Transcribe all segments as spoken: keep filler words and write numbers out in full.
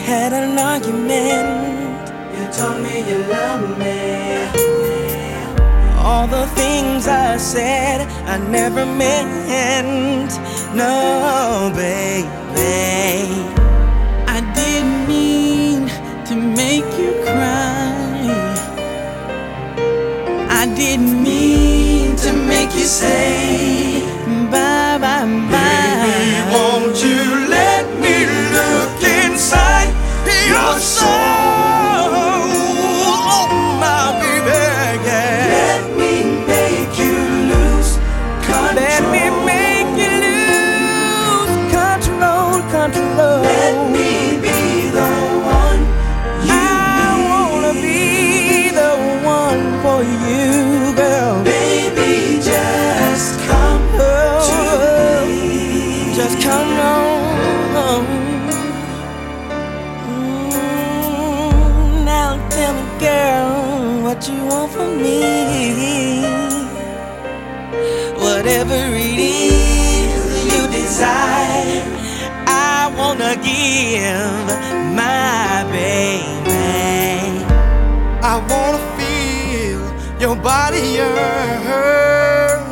had an argument. You told me you loved me. All the things I said I never meant. No, baby, I didn't mean to make you cry. I didn't mean to make you say bye, bye, bye. Baby, won't you let me look inside your soul? oh my baby, yeah. Let me make you lose control. Let me make you lose control, control. Let me be the one you I need. wanna be the one for you, girl. Baby, just come Oh, to me. just come on. Mm, now tell me, girl, what you want from me. Whatever it is you desire, I wanna give my baby. I wanna feel your body yearn.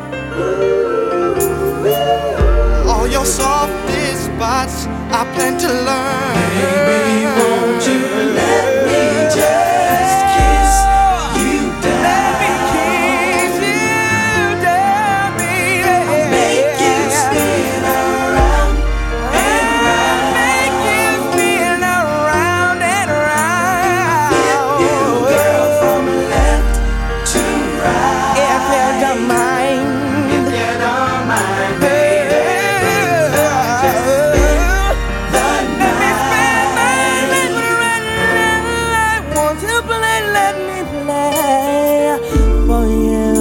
All your softest spots I plan to learn. Baby, won't you let me just kiss you down? Let me kiss you down, baby. Make you spin around and round. Make you spin around and round. Flip you, girl, from left to right. If you don't mind, If you don't mind, baby, just spend the let me spend my night. life. Want to play? Let me play for you.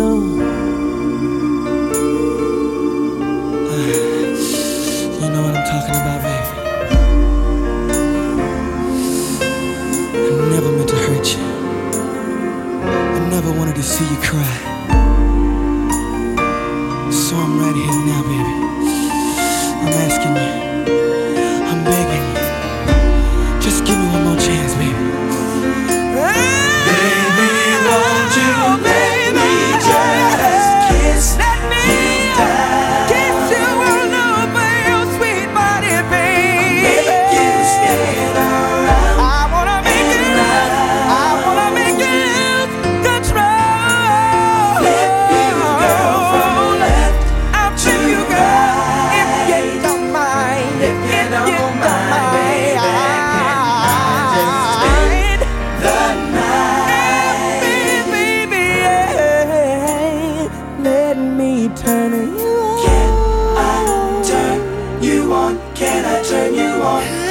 You know what I'm talking about, baby. I never meant to hurt you. I never wanted to see you cry. So I'm right here now, baby. I'm asking you, I'm begging you, just give me one more chance, baby. Baby, won't you let me just kiss you down? Kiss you all over your sweet body, baby. Make you spin around. I wanna make you, I wanna make you lose control. Flip you, girl, from left I'll to flip you, girl, if you right. don't mind. If you don't mind, baby, just spend the night. Baby, yeah. Let me turn you on. Can I turn you on? Can I turn you on?